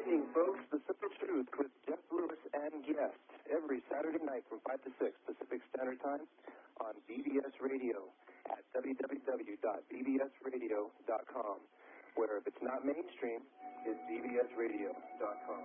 evening, folks. The Simple Truth with Jeff Lewis and guest every Saturday night from 5 to 6 Pacific Standard Time on BBS Radio at www.bbsradio.com, where if it's not mainstream, it's bbsradio.com.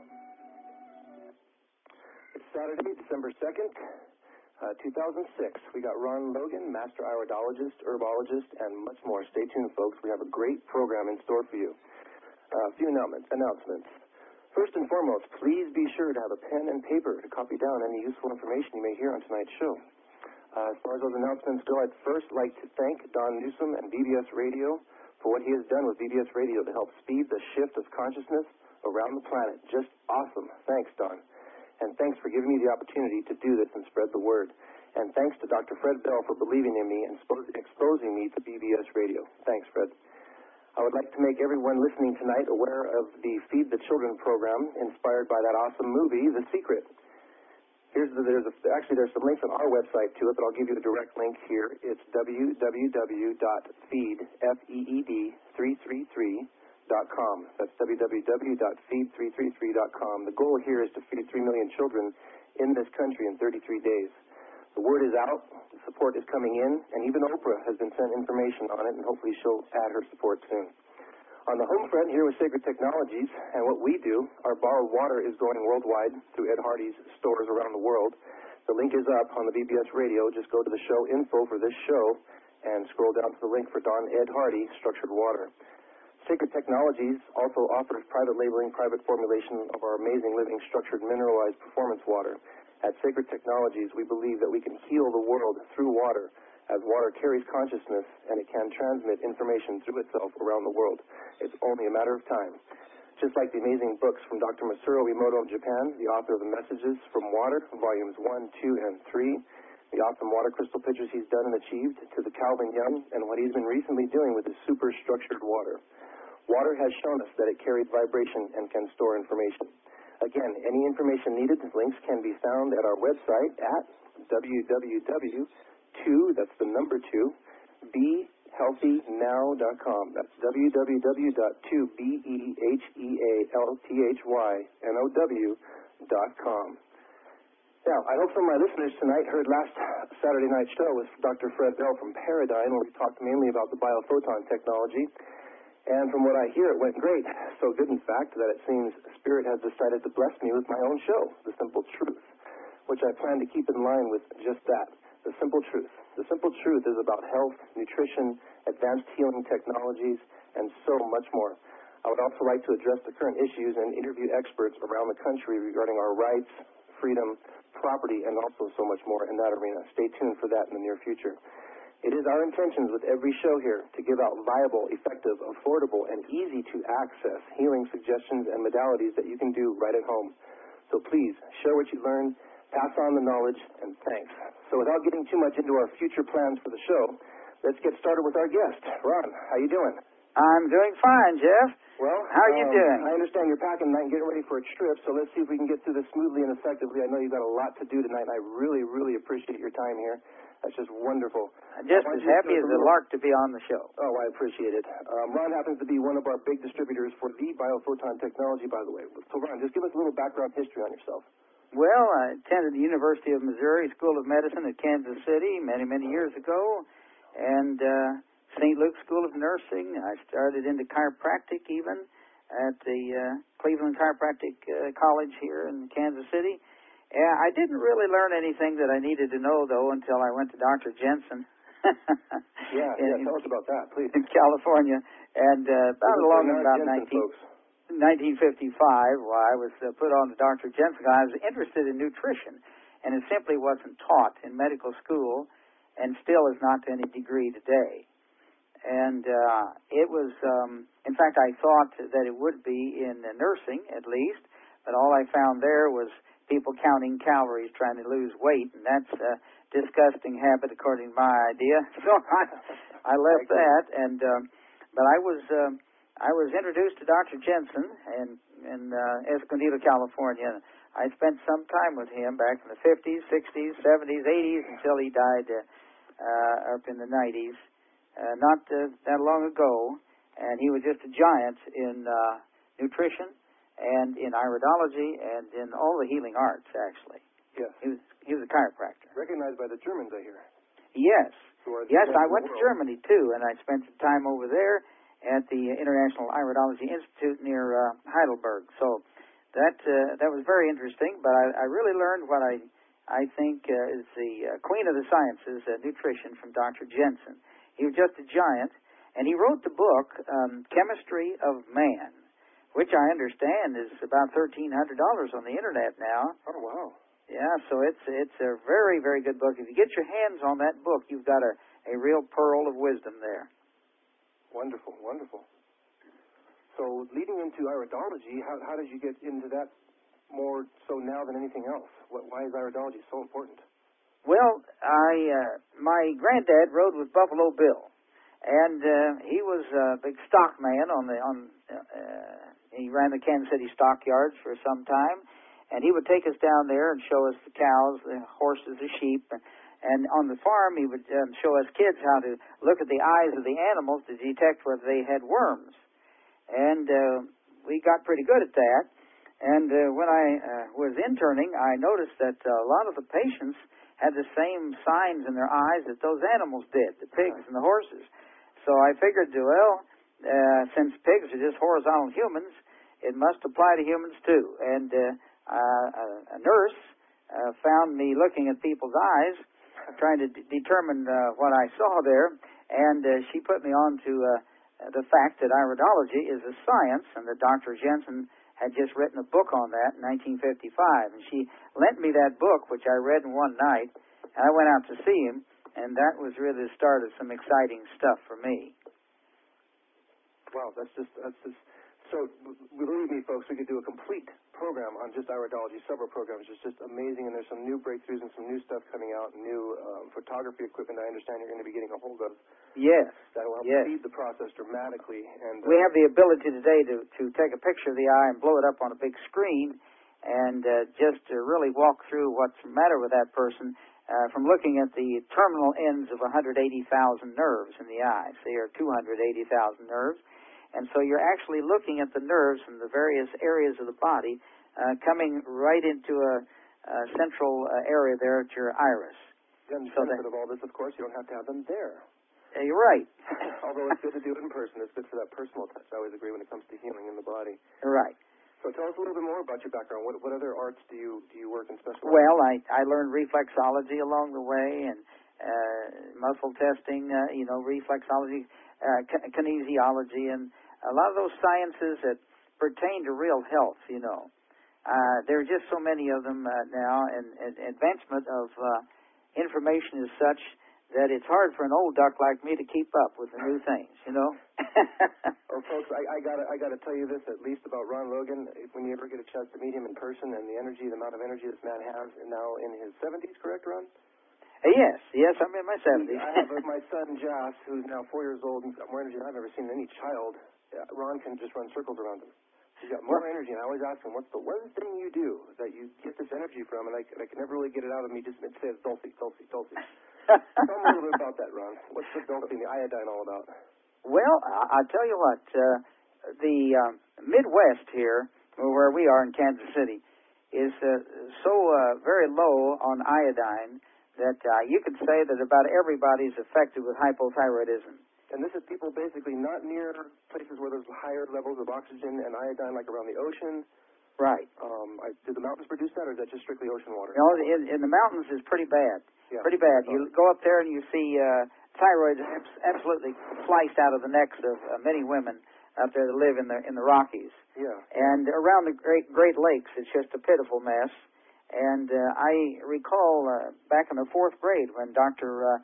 It's Saturday, December 2nd, 2006. We got Ron Logan, master iridologist, herbologist, and much more. Stay tuned, folks. We have a great program in store for you. A few announcements. First and foremost, please be sure to have a pen and paper to copy down any useful information you may hear on tonight's show. As far as those announcements go, I'd first like to thank Don Newsom and BBS Radio for what he has done with BBS Radio to help speed the shift of consciousness around the planet. Just awesome. Thanks, Don. And thanks for giving me the opportunity to do this and spread the word. And thanks to Dr. Fred Bell for believing in me and exposing me to BBS Radio. Thanks, Fred. I would like to make everyone listening tonight aware of the Feed the Children program inspired by that awesome movie, The Secret. There's some links on our website to it, but I'll give you a direct link here. It's www.feed333.com. That's www.feed333.com. The goal here is to feed 3 million children in this country in 33 days. The word is out, the support is coming in, and even Oprah has been sent information on it, and hopefully she'll add her support soon. On the home front, here with Sacred Technologies, and what we do, our bottled water is going worldwide through Ed Hardy's stores around the world. The link is up on the BBS Radio. Just go to the show info for this show and scroll down to the link for Don Ed Hardy Structured Water. Sacred Technologies also offers private labeling, private formulation of our amazing living structured mineralized performance water. At Sacred Technologies, we believe that we can heal the world through water, as water carries consciousness and it can transmit information through itself around the world. It's only a matter of time. Just like the amazing books from Dr. Masaru Emoto of Japan, the author of the Messages from Water, volumes 1, 2, and 3, the awesome water crystal pictures he's done and achieved, to the Calvin Young, and what he's been recently doing with his superstructured water. Water has shown us that it carries vibration and can store information. Again, any information needed, links can be found at our website at behealthynow.com. That's www.2behealthynow.com. Now, I hope some of my listeners tonight heard last Saturday night's show with Dr. Fred Bell from Paradigm, where we talked mainly about the biophoton technology. And from what I hear, it went great. So good, in fact, that it seems Spirit has decided to bless me with my own show, The Simple Truth, which I plan to keep in line with just that, The Simple Truth. The Simple Truth is about health, nutrition, advanced healing technologies, and so much more. I would also like to address the current issues and interview experts around the country regarding our rights, freedom, property, and also so much more in that arena. Stay tuned for that in the near future. It is our intentions with every show here to give out viable, effective, affordable, and easy-to-access healing suggestions and modalities that you can do right at home. So please, share what you learn, pass on the knowledge, and thanks. So without getting too much into our future plans for the show, let's get started with our guest. Ron, how you doing? I'm doing fine, Jeff. Well, how are you doing? I understand you're packing tonight and getting ready for a trip, so let's see if we can get through this smoothly and effectively. I know you've got a lot to do tonight, and I really, really appreciate your time here. That's just wonderful. I'm just as happy as a lark to be on the show. Oh, I appreciate it. Ron happens to be one of our big distributors for the biophoton technology, by the way. So, Ron, just give us a little background history on yourself. Well, I attended the University of Missouri School of Medicine at Kansas City many, many years ago, and St. Luke's School of Nursing. I started into chiropractic even at the Cleveland Chiropractic College here in Kansas City. I didn't really learn anything that I needed to know, though, until I went to Dr. Jensen. Tell us about that, please. In California. And about 1955, I was put on to Dr. Jensen. I was interested in nutrition, and it simply wasn't taught in medical school, and still is not to any degree today. And it was, in fact, I thought that it would be in nursing, at least, but all I found there was people counting calories trying to lose weight, and that's a disgusting habit according to my idea. So I left that, and but I was introduced to Dr. Jensen in Escondido, California. I spent some time with him back in the 50s, 60s, 70s, 80s until he died up in the 90s, not that long ago, and he was just a giant in nutrition and in iridology and in all the healing arts, actually. Yes. He was a chiropractor. Recognized by the Germans, I hear. Yes. Yes, I went to world. Germany, too, and I spent some time over there at the International Iridology Institute near Heidelberg. So that was very interesting, but I really learned what I think is the queen of the sciences, nutrition, from Dr. Jensen. He was just a giant, and he wrote the book, Chemistry of Man, which I understand is about $1,300 on the Internet now. Oh, wow. Yeah, so it's a very, very good book. If you get your hands on that book, you've got a real pearl of wisdom there. Wonderful, wonderful. So leading into iridology, how did you get into that more so now than anything else? Why is iridology so important? Well, my granddad rode with Buffalo Bill, and he was a big stock man he ran the Kansas City stockyards for some time, and he would take us down there and show us the cows, the horses, the sheep, and on the farm he would show us kids how to look at the eyes of the animals to detect whether they had worms. And we got pretty good at that. And when I was interning, I noticed that a lot of the patients had the same signs in their eyes that those animals did, the pigs and the horses. So I figured, since pigs are just horizontal humans, it must apply to humans too. And a nurse found me looking at people's eyes, trying to determine what I saw there, and she put me on to the fact that iridology is a science, and that Dr. Jensen had just written a book on that in 1955. And she lent me that book, which I read in one night, and I went out to see him, and that was really the start of some exciting stuff for me. Wow, that's just so, believe me, folks, we could do a complete program on just iridology, several programs. It's just amazing, and there's some new breakthroughs and some new stuff coming out, new photography equipment I understand you're going to be getting a hold of. Yes. That will help speed the process dramatically. And we have the ability today to take a picture of the eye and blow it up on a big screen and just to really walk through what's the matter with that person from looking at the terminal ends of 180,000 nerves in the eye. So there are 280,000 nerves. And so you're actually looking at the nerves from the various areas of the body coming right into a central area there at your iris. And the benefit of all this, of course, you don't have to have them there. You're right. Although it's good to do it in person. It's good for that personal touch. I always agree when it comes to healing in the body. Right. So tell us a little bit more about your background. What other arts do you work in special? Well, I learned reflexology along the way, and muscle testing, reflexology, kinesiology, and a lot of those sciences that pertain to real health, There are just so many of them now, and advancement of information is such that it's hard for an old duck like me to keep up with the new things, Well, folks, I gotta tell you this at least about Ron Logan. When you ever get a chance to meet him in person, and the amount of energy this man has, and now in his 70s, correct, Ron? Yes, I'm in my 70s. I have my son, Jas, who's now 4 years old, and he's got more energy than I've ever seen in any child. Ron can just run circles around him. He's got more energy, and I always ask him, what's the one thing you do that you get this energy from? And I can never really get it out of me. Just it says Dulcie. Tell me a little bit about that, Ron. What's the Dulcie and the iodine all about? Well, I'll tell you what. The Midwest here, where we are in Kansas City, is so very low on iodine that you could say that about everybody's affected with hypothyroidism. And this is people basically not near places where there's higher levels of oxygen and iodine, like around the ocean. Right. Do the mountains produce that, or is that just strictly ocean water? No, in the mountains is pretty bad. Yeah, pretty bad. You go up there and you see thyroids absolutely sliced out of the necks of many women up there that live in the Rockies. Yeah. And around the Great Lakes, it's just a pitiful mess. And I recall back in the 4th grade when Dr.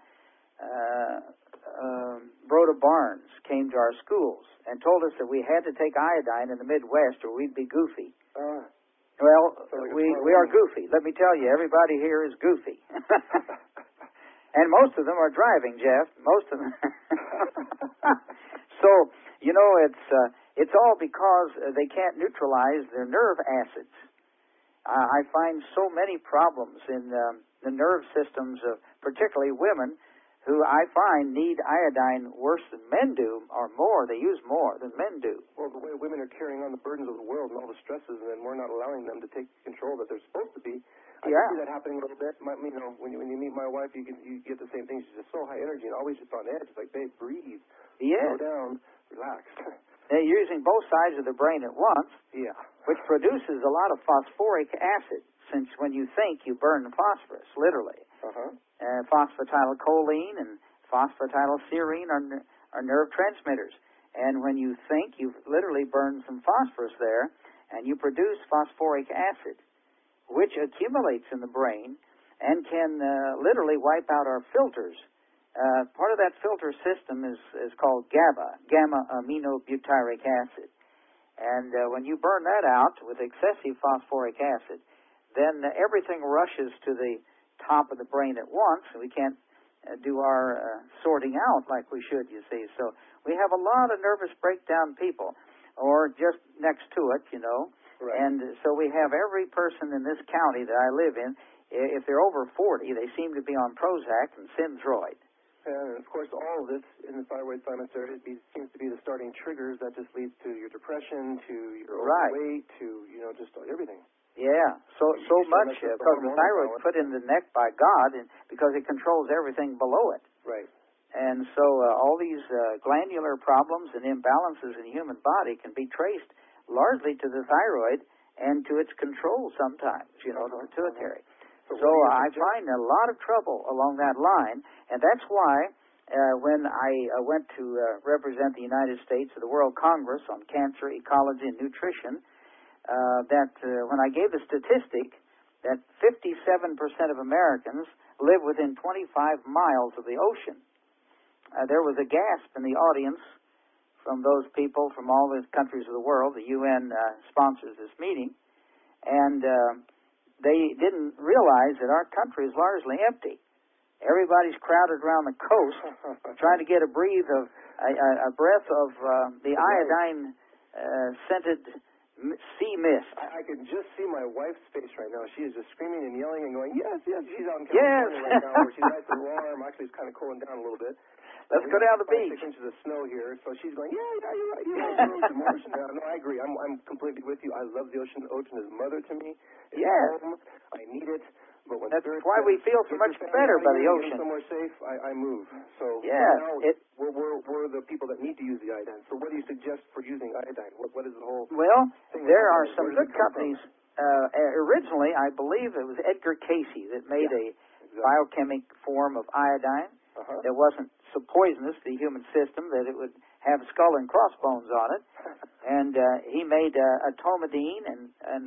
Broda Barnes came to our schools and told us that we had to take iodine in the Midwest or we'd be goofy. Well, we are goofy. Let me tell you, everybody here is goofy. And most of them are driving, Jeff. Most of them. So, it's all because they can't neutralize their nerve acids. I find so many problems in the nerve systems of particularly women who I find need iodine worse than men do, or more. They use more than men do. Well, the way women are carrying on the burdens of the world and all the stresses, and then we're not allowing them to take control that they're supposed to be. I can see that happening a little bit. When you meet my wife, you get the same thing. She's just so high energy and always just on edge. It's like, babe, breathe. Slow down. Relax. They're using both sides of the brain at once, which produces a lot of phosphoric acid, since when you think, you burn phosphorus, literally. Phosphatidylcholine and phosphatidylserine are nerve transmitters. And when you think, you've literally burned some phosphorus there, and you produce phosphoric acid, which accumulates in the brain and can literally wipe out our filters. Part of that filter system is called GABA, gamma-aminobutyric acid. And when you burn that out with excessive phosphoric acid, then everything rushes to the top of the brain at once, and we can't do our sorting out like we should, you see. So we have a lot of nervous breakdown people, or just next to it, you know. Right. And so we have every person in this county that I live in, if they're over 40, they seem to be on Prozac and Synthroid. And, of course, all of this in the thyroid sinus area seems to be the starting triggers that just leads to your depression, to your overweight, to, just everything. Yeah, so much, because the thyroid is put in the neck by God, and because it controls everything below it. Right. And so all these glandular problems and imbalances in the human body can be traced largely to the thyroid and to its control sometimes, the pituitary. So I find a lot of trouble along that line, and that's why when I went to represent the United States at the World Congress on Cancer, Ecology, and Nutrition, when I gave the statistic that 57% of Americans live within 25 miles of the ocean, there was a gasp in the audience from those people from all the countries of the world. The UN sponsors this meeting, and they didn't realize that our country is largely empty. Everybody's crowded around the coast trying to get a breath of the iodine scented sea mist. I can just see my wife's face right now. She is just screaming and yelling and going, yes. She's out in California right now where she's nice and warm. Actually, it's kind of cooling down a little bit. Let's go down to the beach. 6 inches of snow here, so she's going, you're right. The ocean. No, I agree. I'm completely with you. I love the ocean. The ocean is mother to me. It's home. I need it. But when that's why we feel so much better by the ocean. Somewhere safe, I move. So now we're the people that need to use the iodine. So what do you suggest for using iodine? What is the whole thing? There are some good companies. Originally, I believe it was Edgar Casey that made a biochemic form of iodine that wasn't so poisonous to the human system that it would have skull and crossbones on it. And he made atomidine and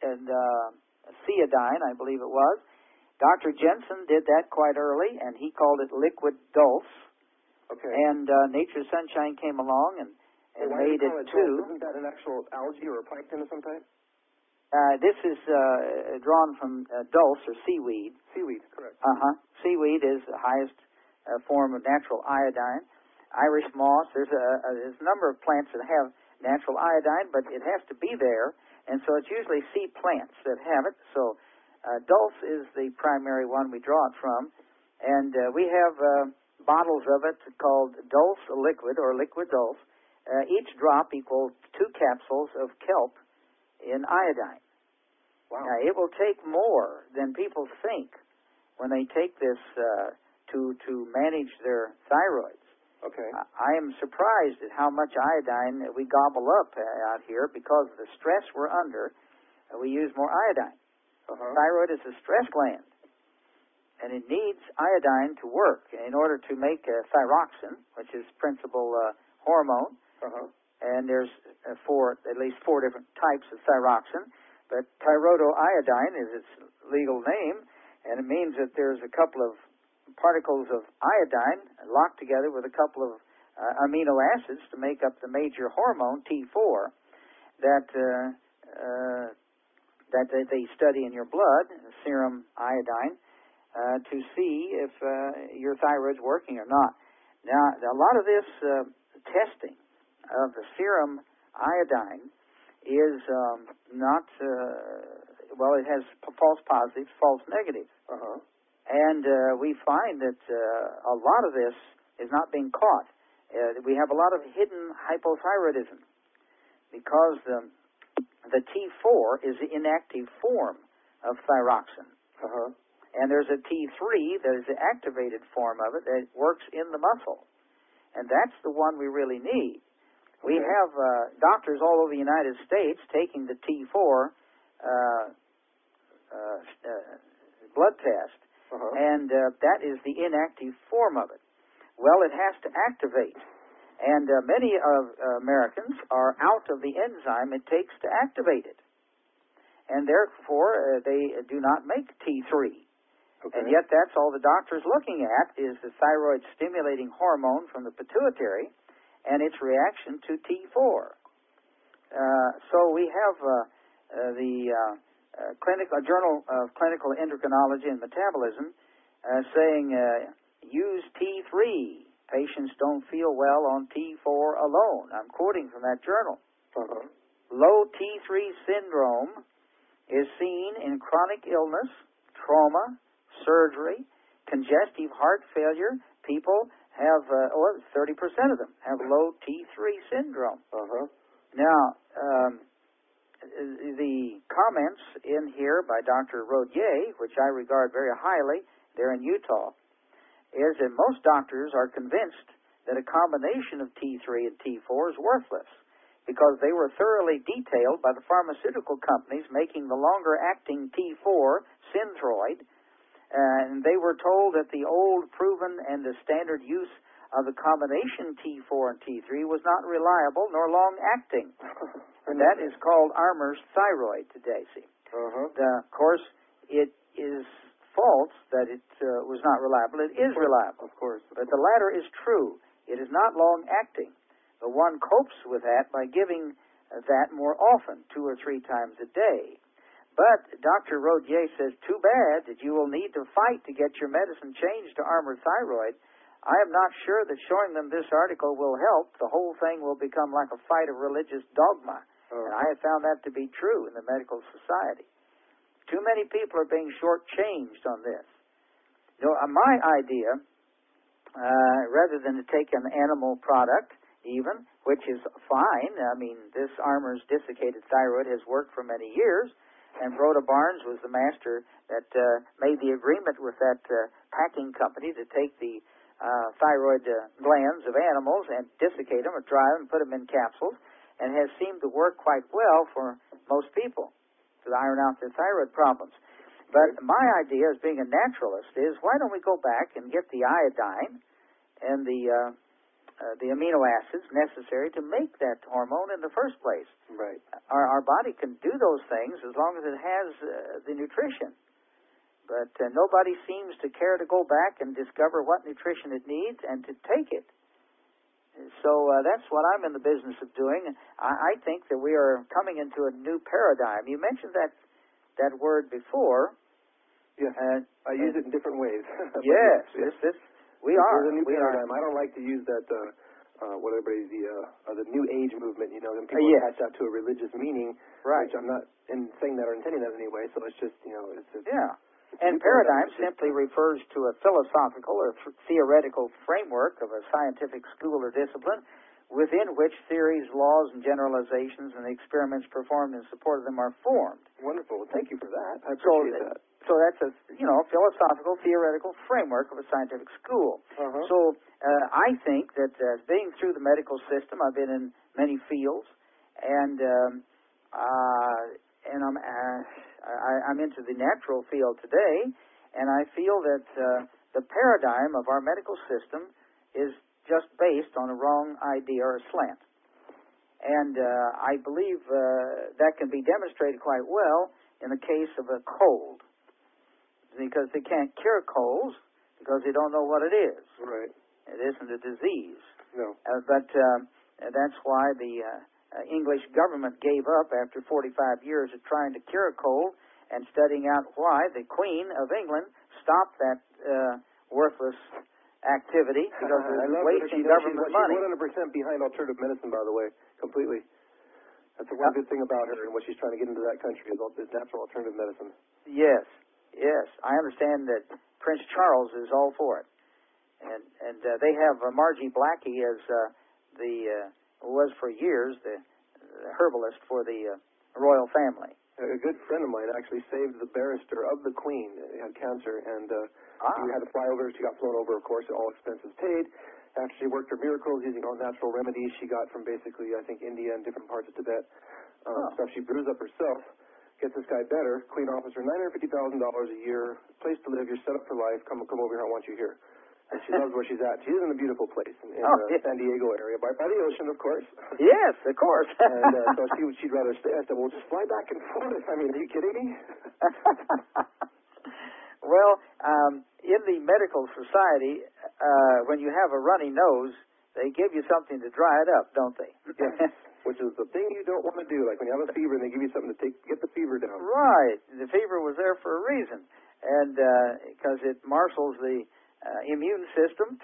ceodine, I believe it was. Dr. Jensen did that quite early, and he called it liquid dulse. Okay. And Nature's Sunshine came along and made it too. Isn't that an actual algae or a plankton of some type? This is drawn from dulse or seaweed. Seaweed, correct. Seaweed is the highest form of natural iodine. Irish moss, there's a number of plants that have natural iodine, but it has to be there, and so it's usually sea plants that have it. So dulse is the primary one we draw it from, and we have bottles of it called dulse liquid or liquid dulse. Each drop equals 2 capsules of kelp in iodine. Wow. Now, it will take more than people think when they take this to manage their thyroids. Okay. I am surprised at how much iodine we gobble up out here because of the stress we're under. We use more iodine. Thyroid is a stress gland, and it needs iodine to work in order to make thyroxine, which is principal hormone. And there's at least 4 different types of thyroxine, but thyroidoiodine is its legal name, and it means that there's a couple of particles of iodine locked together with a couple of amino acids to make up the major hormone, T4, that they study in your blood, serum iodine, to see if your thyroid's working or not. Now, a lot of this testing of the serum iodine is not, it has false positives, false negatives. And we find that a lot of this is not being caught. We have a lot of hidden hypothyroidism because the T4 is the inactive form of thyroxine. Uh-huh. And there's a T3 that is the activated form of it that works in the muscle. And that's the one we really need. Okay. We have doctors all over the United States taking the T4 blood test, and that is the inactive form of it. Well, it has to activate. And many of Americans are out of the enzyme it takes to activate it. And therefore, they do not make T3. Okay. And yet that's all the doctor's looking at is the thyroid-stimulating hormone from the pituitary and its reaction to T4. So we have the Journal of Clinical Endocrinology and Metabolism saying use T3. Patients don't feel well on T4 alone. I'm quoting from that journal. Uh-huh. Low T3 syndrome is seen in chronic illness, trauma, surgery, congestive heart failure. People have, 30% of them have low T3 syndrome. Uh-huh. Now, the comments in here by Dr. Rodier, which I regard very highly, they're in Utah, is that most doctors are convinced that a combination of T3 and T4 is worthless because they were thoroughly detailed by the pharmaceutical companies making the longer-acting T4, Synthroid, and they were told that the old, proven, and the standard use of the combination T4 and T3 was not reliable nor long-acting. And that is called Armour's thyroid today, see. Of course, it is false that it was not reliable. It is reliable. Of course. But the latter is true. It is not long-acting. But one copes with that by giving that more often, 2 or 3 times a day. But Dr. Rodier says, too bad that you will need to fight to get your medicine changed to Armour thyroid. I am not sure that showing them this article will help. The whole thing will become like a fight of religious dogma. And I have found that to be true in the medical society. Too many people are being shortchanged on this. You know, my idea, rather than to take an animal product even, which is fine. I mean, this Armour's desiccated thyroid has worked for many years. And Rhoda Barnes was the master that made the agreement with that packing company to take the thyroid glands of animals and desiccate them or dry them and put them in capsules, and has seemed to work quite well for most people to iron out their thyroid problems. But my idea as being a naturalist is, why don't we go back and get the iodine and the amino acids necessary to make that hormone in the first place? Right. Our body can do those things as long as it has the nutrition. But nobody seems to care to go back and discover what nutrition it needs and to take it. So that's what I'm in the business of doing. I think that we are coming into a new paradigm. You mentioned that word before. Yes. I use it in different ways. Yes. We are. There's a new paradigm. I don't like to use that, the New Age movement, you know, and people attach that to a religious meaning, right? Which I'm not saying that or intending that anyway, so it's just, you know, it's And paradigm simply refers to a philosophical or theoretical framework of a scientific school or discipline within which theories, laws, and generalizations and the experiments performed in support of them are formed. Wonderful. Well, thank you for that. I appreciate that. So that's a philosophical, theoretical framework of a scientific school. So I think that being through the medical system, I've been in many fields, and I'm into the natural field today, and I feel that the paradigm of our medical system is just based on a wrong idea or a slant. And I believe that can be demonstrated quite well in the case of a cold, because they can't cure colds because they don't know what it is. Right. It isn't a disease. No. But that's why the English government gave up after 45 years of trying to cure a cold and studying out why the Queen of England stopped that worthless activity because it was wasting government money. She's 100% behind alternative medicine, by the way, completely. That's the one good thing about her and what she's trying to get into that country is natural alternative medicine. Yes. Yes, I understand that Prince Charles is all for it, and they have Margie Blackie as was for years the herbalist for the royal family. A good friend of mine actually saved the barrister of the Queen. He had cancer, and she had to fly over. She got flown over, of course, all expenses paid. After she worked her miracles using all natural remedies she got from basically, I think, India and different parts of Tibet, stuff she brews up herself, gets this guy better. Queen offers her $950,000 a year, place to live. You're set up for life. Come over here. I want you here. And she loves where she's at. She's in a beautiful place in the San Diego area, by the ocean, of course. Yes, of course. And so she'd rather stay. I said, well, just fly back and forth. I mean, are you kidding me? Well, in the medical society, when you have a runny nose, they give you something to dry it up, don't they? Yes, which is the thing you don't want to do. Like when you have a fever and they give you something to get the fever down. Right. The fever was there for a reason, and because it marshals the immune system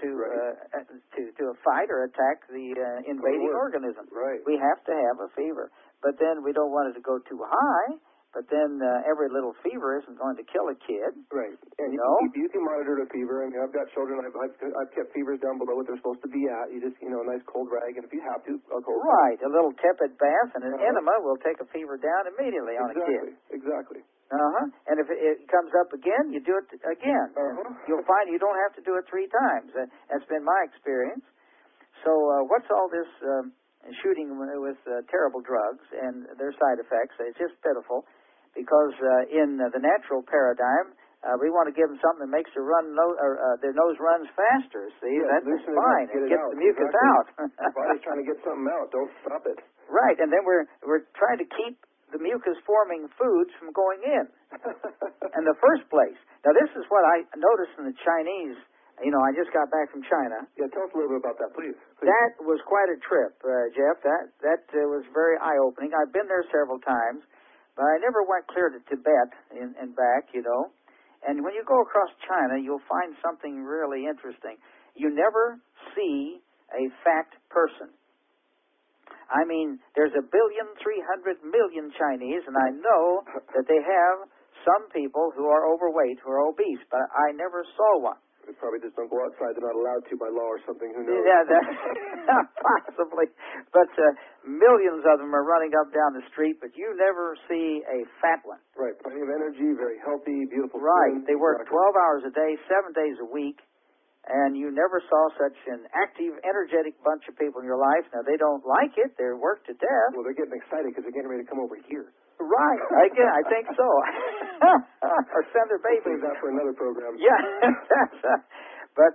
to fight or attack the invading organism. Right. We have to have a fever, but then we don't want it to go too high. But then every little fever isn't going to kill a kid. Right. And you can monitor the fever. I mean, I've got children. I've kept fevers down below what they're supposed to be at. You just, a nice cold rag, and if you have to, a cold Right. A little tepid bath and an enema will take a fever down immediately on a kid. Exactly. And if it comes up again, you do it again. You'll find you don't have to do it 3 times. That's been my experience. So what's all this shooting with terrible drugs and their side effects? It's just pitiful. Because in the natural paradigm, we want to give them something that makes their nose runs faster. See, that's fine. It gets the mucus out. Your body's trying to get something out. Don't stop it. Right, and then we're trying to keep the mucus-forming foods from going in in the first place. Now, this is what I noticed in the Chinese. I just got back from China. Yeah, tell us a little bit about that, please. That was quite a trip, Jeff. That was very eye-opening. I've been there several times. But I never went clear to Tibet and back, And when you go across China, you'll find something really interesting. You never see a fat person. I mean, there's 1,300,000,000 Chinese, and I know that they have some people who are overweight, who are obese, but I never saw one. They probably just don't go outside. They're not allowed to by law or something. Who knows? Yeah, possibly. But millions of them are running up down the street, but you never see a fat one. Right. Plenty of energy, very healthy, beautiful. Right. They work 12 hours a day, 7 days a week, and you never saw such an active, energetic bunch of people in your life. Now, they don't like it. They're worked to death. Well, they're getting excited because they're getting ready to come over here. Right. I think so. Or send their babies. We'll save that for another program. Yeah. But,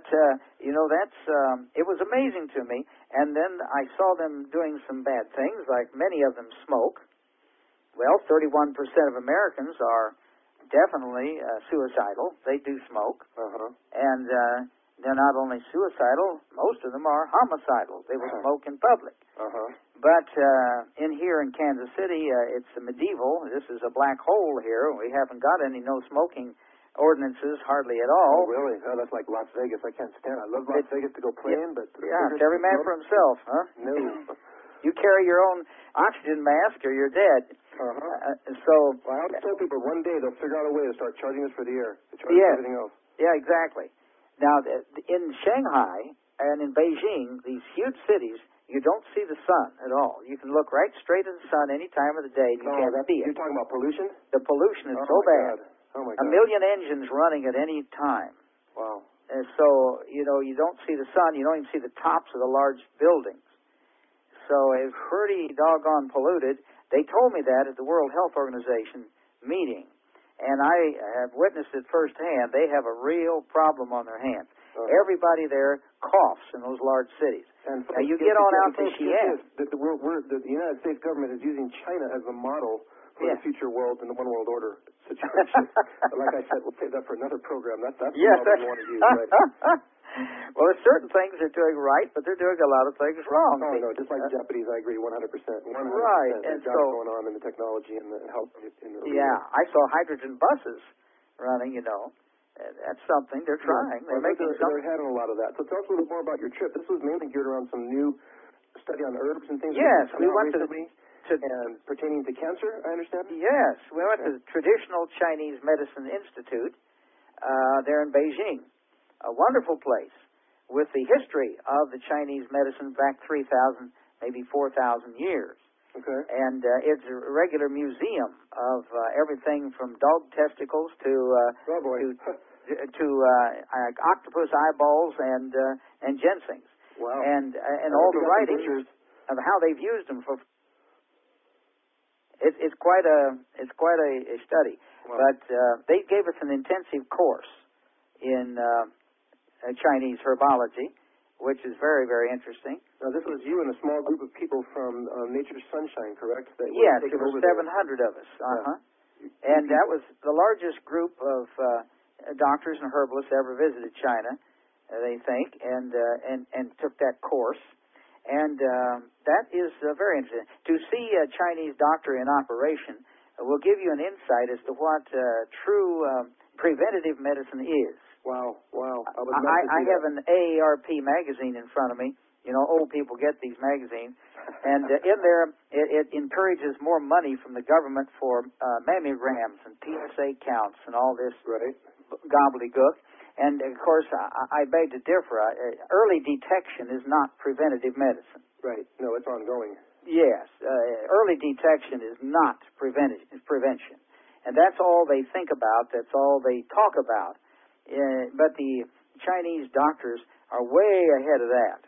it was amazing to me. And then I saw them doing some bad things, like many of them smoke. Well, 31% of Americans are definitely suicidal. They do smoke. And they're not only suicidal, most of them are homicidal. They will smoke in public. But in here in Kansas City, it's medieval. This is a black hole here. We haven't got any no smoking ordinances hardly at all. Oh, really? Oh, that's like Las Vegas. I can't stand it. I love Las Vegas to go playing, but... Yeah, it's every man for himself, huh? No. You carry your own oxygen mask or you're dead. Well, I always tell people one day they'll figure out a way to start charging us for the air, to charge everything else. Yeah, exactly. Now, in Shanghai and in Beijing, these huge cities, you don't see the sun at all. You can look right straight at the sun any time of the day, and you can't see it. You're talking about pollution? The pollution is so bad. Oh, my God. 1 million engines running at any time. Wow. And so, you don't see the sun. You don't even see the tops of the large buildings. So it's pretty doggone polluted. They told me that at the World Health Organization meeting. And I have witnessed it firsthand. They have a real problem on their hands. Everybody there coughs in those large cities. And now, you get on out to Xi'an. The United States government is using China as the model for the future world and the one world order situation. But like I said, we'll save that for another program. That's the model we want to use, right? Well, there's certain things they're doing right, but they're doing a lot of things wrong. Oh, no, just like the Japanese, I agree 100%. 100%. Right. And so going on in the technology and the health in the I saw hydrogen buses running, That's something they're trying. They're having a lot of that. So tell us a little bit more about your trip. This was mainly geared around some new study on herbs and things. Yes, we went to And pertaining to cancer, I understand? Yes. We went to the Traditional Chinese Medicine Institute there in Beijing. A wonderful place with the history of the Chinese medicine back 3,000, maybe 4,000 years. Okay. And it's a regular museum of everything from dog testicles to octopus eyeballs and ginsengs. Wow. And all the writings of how they've used them for. It's quite a study. Wow. But they gave us an intensive course in Chinese herbology, which is very, very interesting. Now, this was you and a small group of people from Nature's Sunshine, correct? Yes, there were 700 of us. And that was the largest group of doctors and herbalists ever visited China, they think, and took that course. And that is very interesting. To see a Chinese doctor in operation will give you an insight as to what true preventative medicine is. Wow. I have an AARP magazine in front of me. You know, old people get these magazines. And in there, it encourages more money from the government for mammograms and PSA counts and all this gobbledygook. And, of course, I beg to differ. Early detection is not preventative medicine. Right. No, it's ongoing. Yes. Early detection is not prevention. And that's all they think about. That's all they talk about. But the Chinese doctors are way ahead of that.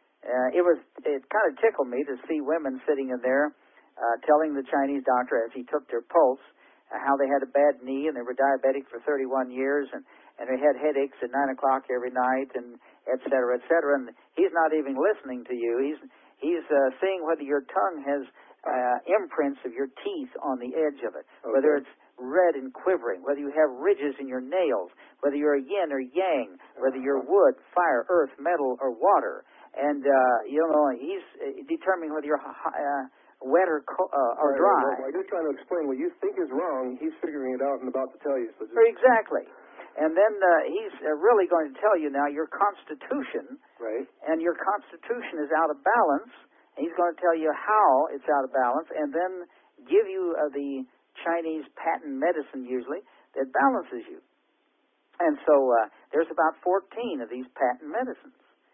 It kind of tickled me to see women sitting in there telling the Chinese doctor as he took their pulse how they had a bad knee and they were diabetic for 31 years and they had headaches at 9 o'clock every night and et cetera, et cetera. And he's not even listening to you. He's seeing whether your tongue has imprints of your teeth on the edge of it, whether it's red and quivering, whether you have ridges in your nails, whether you're yin or yang, whether you're wood, fire, earth, metal, or water. And, he's determining whether you're wet or dry. While you're trying to explain what you think is wrong, he's figuring it out and about to tell you. So Exactly. And then he's really going to tell you now your constitution, and your constitution is out of balance, and he's going to tell you how it's out of balance, and then give you the Chinese patent medicine, usually, that balances you. And so there's about 14 of these patent medicines.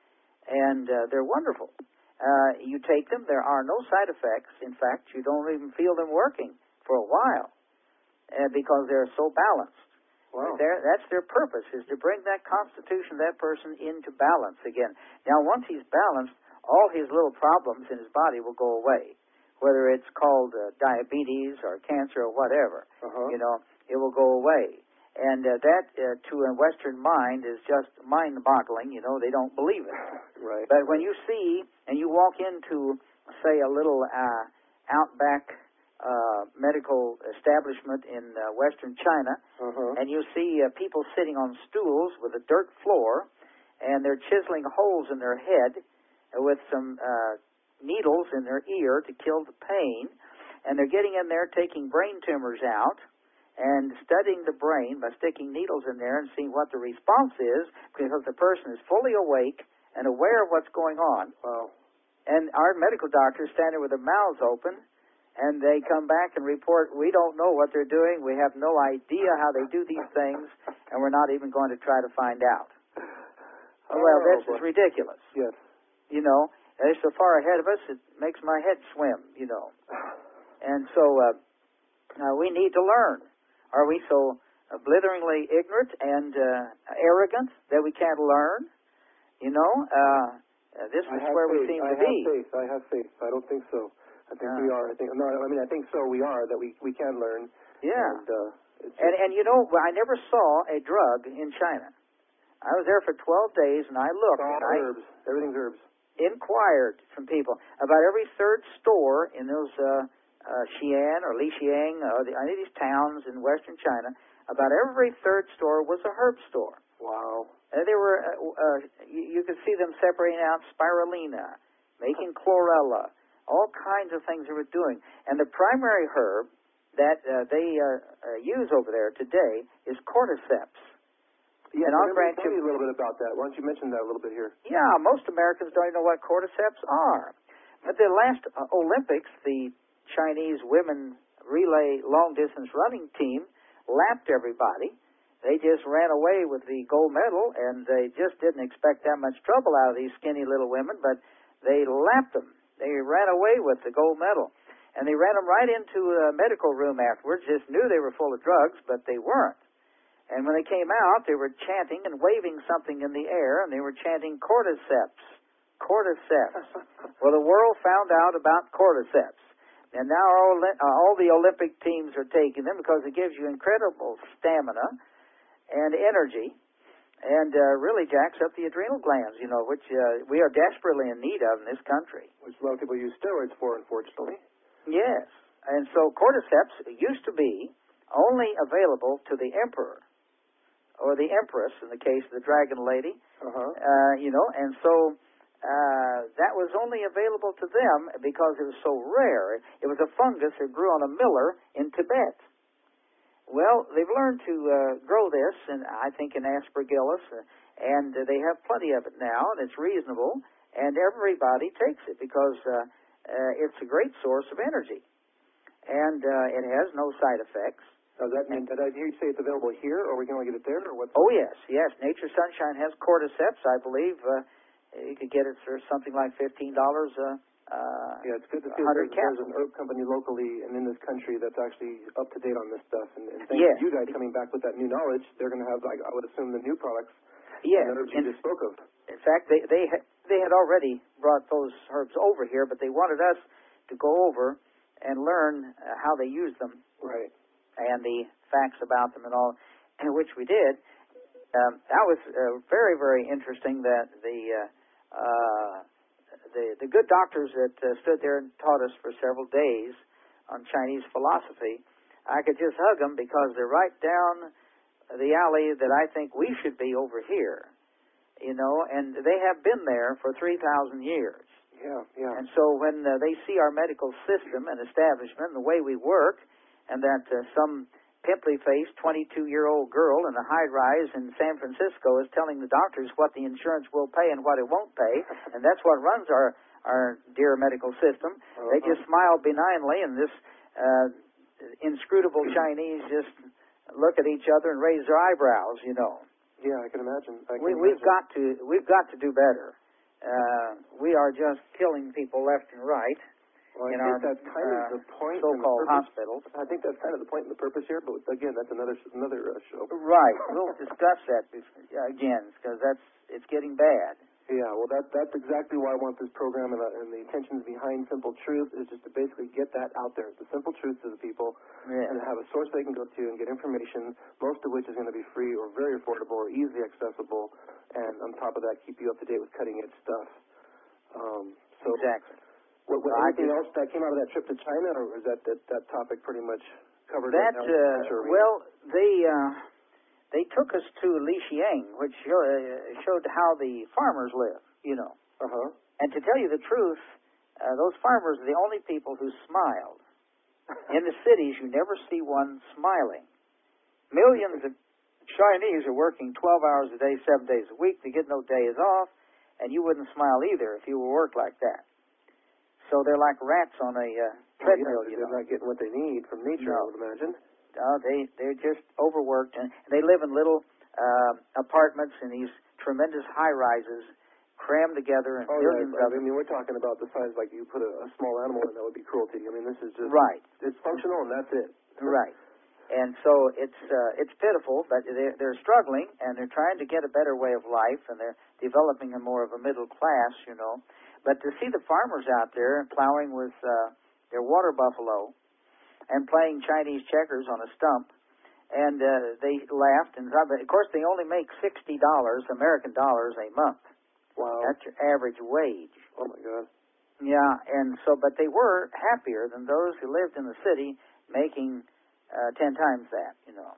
And they're wonderful. You take them, there are no side effects. In fact, you don't even feel them working for a while because they're so balanced. Wow. That's their purpose, is to bring that constitution, that person into balance again. Now, once he's balanced, all his little problems in his body will go away, whether it's called diabetes or cancer or whatever. It will go away. And that, to a Western mind, is just mind-boggling. They don't believe it. Right. But when you see, and you walk into, say, a little outback medical establishment in Western China, and you see people sitting on stools with a dirt floor, and they're chiseling holes in their head with some needles in their ear to kill the pain, and they're getting in there taking brain tumors out, and studying the brain by sticking needles in there and seeing what the response is, because the person is fully awake and aware of what's going on. Wow. And our medical doctors stand there with their mouths open, and they come back and report, we don't know what they're doing, we have no idea how they do these things, and we're not even going to try to find out. Well, this is ridiculous. Yes. They're so far ahead of us, it makes my head swim, And so we need to learn. Are we so blitheringly ignorant and arrogant that we can't learn? This is where we seem to be. I have faith. I don't think so. I think we are. I think so. We are, that we can learn. Yeah. And I never saw a drug in China. I was there for 12 days, and I looked. Herbs. Everything's herbs. Inquired from people about every third store in those Xi'an or Lixiang, any of these towns in Western China. About every third store was a herb store. Wow. They were. You could see them separating out spirulina, making chlorella, all kinds of things they were doing. And the primary herb that they use over there today is cordyceps. Yeah, and I'll grant you a little bit about that. Why don't you mention that a little bit here? Yeah, most Americans don't even know what cordyceps are. But the last Olympics, the Chinese women relay long-distance running team lapped everybody. They just ran away with the gold medal, and they just didn't expect that much trouble out of these skinny little women, but they lapped them. They ran away with the gold medal. And they ran them right into a medical room afterwards, just knew they were full of drugs, but they weren't. And when they came out, they were chanting and waving something in the air, and they were chanting cordyceps. Cordyceps. Well, the world found out about cordyceps. And now all the Olympic teams are taking them because it gives you incredible stamina and energy, and really jacks up the adrenal glands, which we are desperately in need of in this country. Which a lot of people use steroids for, unfortunately. Yes. And so cordyceps used to be only available to the emperor or the empress in the case of the dragon lady, and so that was only available to them because it was so rare. It was a fungus that grew on a miller in Tibet. Well, they've learned to grow this, and I think in aspergillus, and they have plenty of it now, and it's reasonable, and everybody takes it because it's a great source of energy, and it has no side effects. Does that mean, did I hear you say it's available here, or we can only get it there, or what? Oh, yes. Nature Sunshine has cordyceps, I believe. You could get it for something like $15. Yeah, it's good to see there's an herb company locally and in this country that's actually up to date on this stuff. And thanks to you guys coming back with that new knowledge, they're going to have, I would assume, the new products. Yes. And herbs you just spoke of. In fact, they had already brought those herbs over here, but they wanted us to go over and learn how they use them. Right. And the facts about them and all, which we did. That was very, very interesting that the good doctors that stood there and taught us for several days on Chinese philosophy, I could just hug them because they're right down the alley that I think we should be over here, and they have been there for 3,000 years. Yeah. And so when they see our medical system and establishment and the way we work, and that some pimply-faced 22-year-old girl in a high-rise in San Francisco is telling the doctors what the insurance will pay and what it won't pay, and that's what runs our dear medical system. They just smile benignly, and this inscrutable Chinese just look at each other and raise their eyebrows, Yeah, I can imagine. We've got to do better. We are just killing people left and right. Well, I think that's kind of the point. So-called hospitals. I think that's kind of the point and the purpose here, but again, that's another show. Right. We'll discuss that again because it's getting bad. Yeah. Well, that's exactly why I want this program, and the intentions behind Simple Truth is just to basically get that out there, the simple truth to the people, and have a source they can go to and get information, most of which is going to be free or very affordable or easily accessible, and on top of that, keep you up to date with cutting edge stuff. Exactly. Anything else that came out of that trip to China, or was that topic pretty much covered? Well, they took us to Lixiang, which showed how the farmers live, And to tell you the truth, those farmers are the only people who smiled. In the cities, you never see one smiling. Millions of Chinese are working 12 hours a day, 7 days a week. They get no days off, and you wouldn't smile either if you were work like that. So they're like rats on a treadmill, They're not getting what they need from nature, I would imagine. They're just overworked, and they live in little apartments in these tremendous high-rises, crammed together, and millions of them. I mean, we're talking about the size like you put a small animal in, that would be cruelty. I mean, this is just... Right. It's functional, and that's it. Right. And so it's pitiful, but they're struggling, and they're trying to get a better way of life, and they're developing more of a middle class, But to see the farmers out there plowing with their water buffalo and playing Chinese checkers on a stump, and they laughed. And of course, they only make $60 American dollars a month. Wow. That's your average wage. Oh, my God. Yeah, and so, but they were happier than those who lived in the city making 10 times that,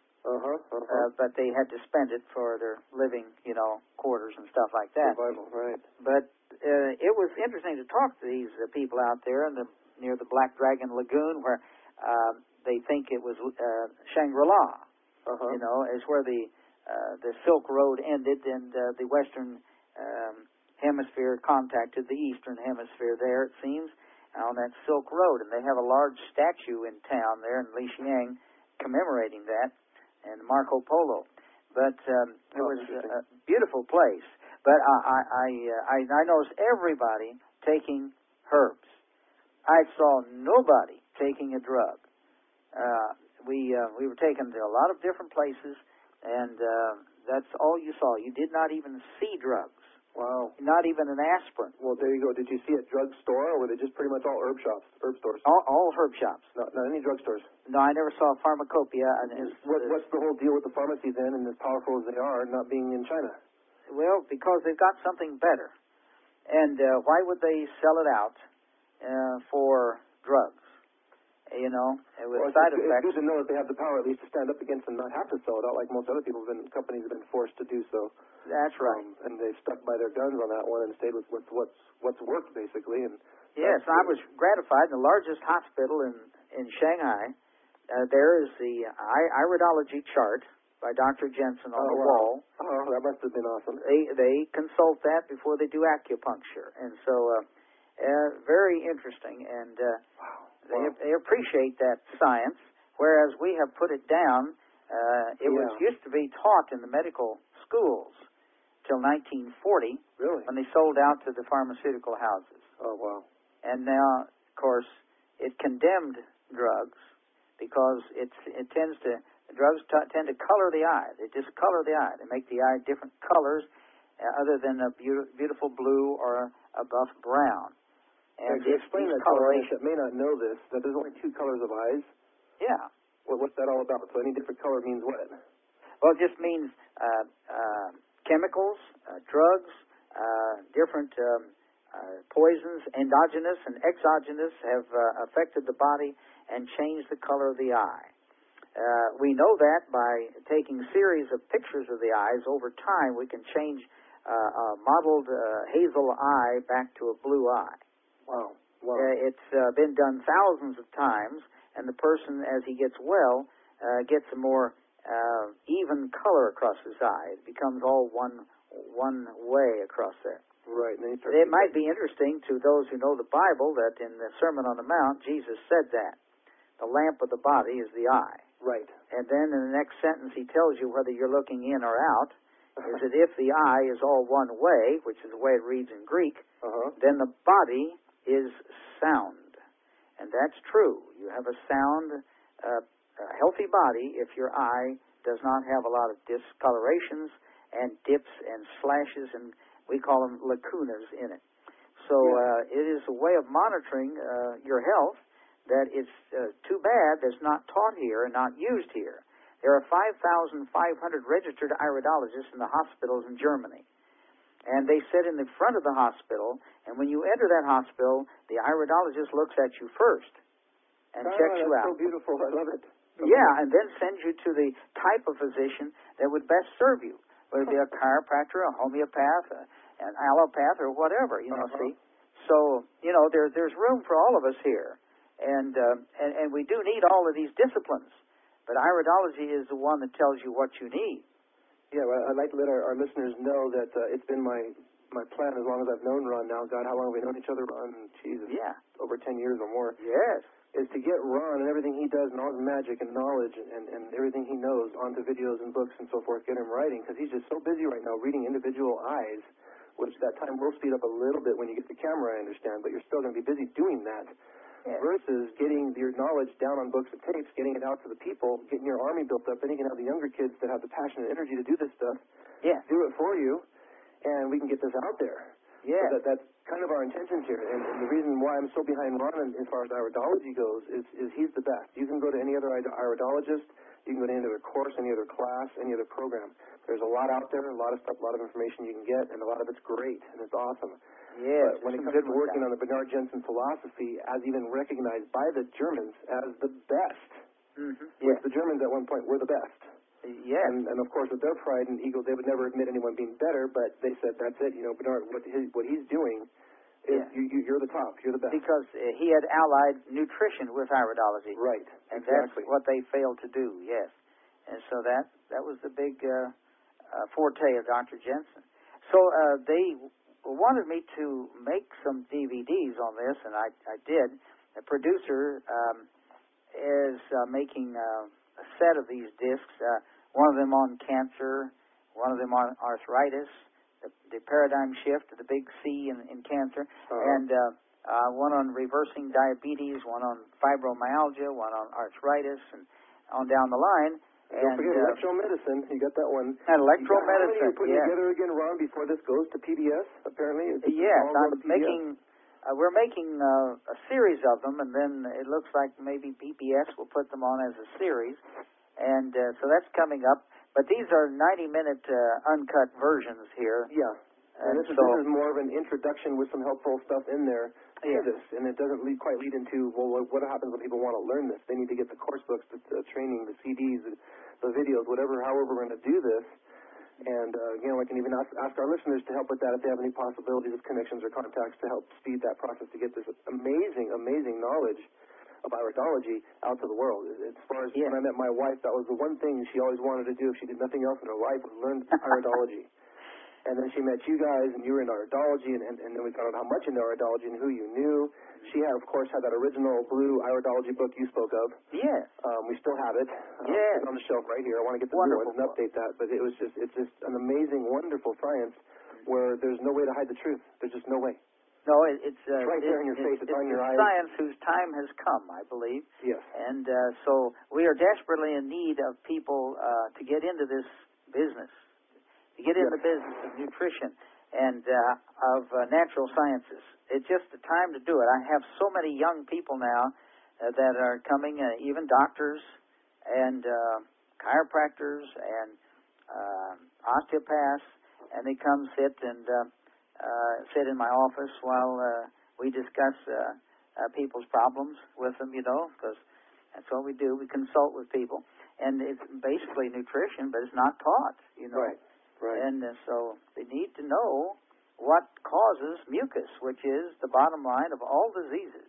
But they had to spend it for their living, quarters and stuff like that. Survival, right. But it was interesting to talk to these people out there near the Black Dragon Lagoon, where they think it was Shangri-La. Is where the Silk Road ended, and the Western Hemisphere contacted the Eastern Hemisphere there, it seems. on that Silk Road, and they have a large statue in town there in Lixiang commemorating that, and Marco Polo. But it was a beautiful place. But I noticed everybody taking herbs. I saw nobody taking a drug. We were taken to a lot of different places, and that's all you saw. You did not even see drugs. Wow. Not even an aspirin. Well, there you go. Did you see a drug store, or were they just pretty much all herb shops, herb stores? All herb shops. Not any drug stores? No, I never saw a pharmacopoeia. What's the whole deal with the pharmacy then, and as powerful as they are, not being in China? Well, because they've got something better. And why would they sell it out for drugs? You know, with side effects. It's good to know that they have the power at least to stand up against and not have to sell it out like most other people companies have been forced to do so. That's right. And they stuck by their guns on that one and stayed with what's worked, basically. And yes, I was gratified. In the largest hospital in Shanghai, there is the iridology chart by Dr. Jensen on the wall. Oh, that must have been awesome. They consult that before they do acupuncture. And so very interesting. And they appreciate that science, whereas we have put it down. It was used to be taught in the medical schools till 1940, really, when they sold out to the pharmaceutical houses. Oh, wow. And now, of course, it condemned drugs because drugs tend to color the eye. They discolor the eye. They make the eye different colors other than a beautiful blue or a buff brown. And explain that coloration. That may not know this, that there's only two colors of eyes. Yeah. What's that all about? So any different color means what? Well, it just means chemicals, drugs, different poisons, endogenous and exogenous, have affected the body and changed the color of the eye. We know that by taking a series of pictures of the eyes. Over time, we can change a mottled hazel eye back to a blue eye. Wow. It's been done thousands of times, and the person, as he gets well, gets a more even color across his eye. It becomes all one way across there. Right. It might be interesting to those who know the Bible that in the Sermon on the Mount, Jesus said that. The lamp of the body is the eye. Right. And then in the next sentence he tells you whether you're looking in or out, is that if the eye is all one way, which is the way it reads in Greek, then the body is sound. And that's true. You have a sound, healthy body if your eye does not have a lot of discolorations and dips and slashes, and we call them lacunas in it. So it is a way of monitoring your health that it's too bad that's not taught here and not used here. There are 5,500 registered iridologists in the hospitals in Germany. And they sit in the front of the hospital, and when you enter that hospital, the iridologist looks at you first and checks you out. That's so beautiful. I love it. Yeah, and then sends you to the type of physician that would best serve you, whether it be a chiropractor, a homeopath, an allopath, or whatever, see. So, there's room for all of us here. And we do need all of these disciplines. But iridology is the one that tells you what you need. Yeah, well, I'd like to let our listeners know that it's been my plan as long as I've known Ron now. God, how long have we known each other, Ron? Jesus. Yeah. Over 10 years or more. Yes. Is to get Ron and everything he does and all his magic and knowledge and everything he knows onto videos and books and so forth, get him writing, because he's just so busy right now reading individual eyes, which that time will speed up a little bit when you get the camera, I understand, but you're still going to be busy doing that. Yeah. Versus getting your knowledge down on books and tapes, getting it out to the people, getting your army built up, then you can have the younger kids that have the passion and energy to do this stuff, do it for you, and we can get this out there. Yeah. So that's kind of our intentions here, and the reason why I'm so behind Ron as far as iridology goes is he's the best. You can go to any other iridologist, you can go to any other course, any other class, any other program. There's a lot out there, a lot of stuff, a lot of information you can get, and a lot of it's great, and it's awesome. Yeah, but when it comes to working on the Bernard Jensen philosophy, as even recognized by the Germans as the best, which the Germans at one point were the best. Yeah. And of course, with their pride and ego, they would never admit anyone being better, but they said, that's it, Bernard, what he's doing is you're the top, you're the best. Because he had allied nutrition with iridology. Right, and exactly. That's what they failed to do, yes. And so that was the big forte of Dr. Jensen. So they wanted me to make some DVDs on this, and I did. The producer is making a set of these discs, one of them on cancer, one of them on arthritis, the paradigm shift, the big C in cancer, and one on reversing diabetes, one on fibromyalgia, one on arthritis, and on down the line. Don't forget electromedicine. You got that one. And electromedicine. You're putting together again, Ron, before this goes to PBS, apparently? Yes, I'm making... we're making a series of them, and then it looks like maybe PBS will put them on as a series. And so that's coming up. But these are 90-minute uncut versions here. Yeah. And this is more of an introduction with some helpful stuff in there to this. And it doesn't quite lead into, well, what happens when people want to learn this? They need to get the course books, the training, the CDs, the videos, however we're going to do this. And, I can even ask our listeners to help with that if they have any possibilities of connections or contacts to help speed that process to get this amazing, amazing knowledge of iridology out to the world. As far as when I met my wife, that was the one thing she always wanted to do if she did nothing else in her life was learn iridology. And then she met you guys, and you were into iridology, and then we found out how much into iridology and who you knew. She, of course, had that original blue iridology book you spoke of. Yes. We still have it. It's on the shelf right here. I want to get the new ones and update that. But it's just an amazing, wonderful science where there's no way to hide the truth. There's just no way. No, it's right there in your face. It's on your eyes. It's science whose time has come, I believe. Yes. And so we are desperately in need of people to get into this business, to get in the business of nutrition and of natural sciences. It's just the time to do it. I have so many young people now that are coming, even doctors and chiropractors and osteopaths, and they come sit in my office while we discuss people's problems with them, because that's what we do. We consult with people. And it's basically nutrition, but it's not taught, Right. And so they need to know what causes mucus, which is the bottom line of all diseases.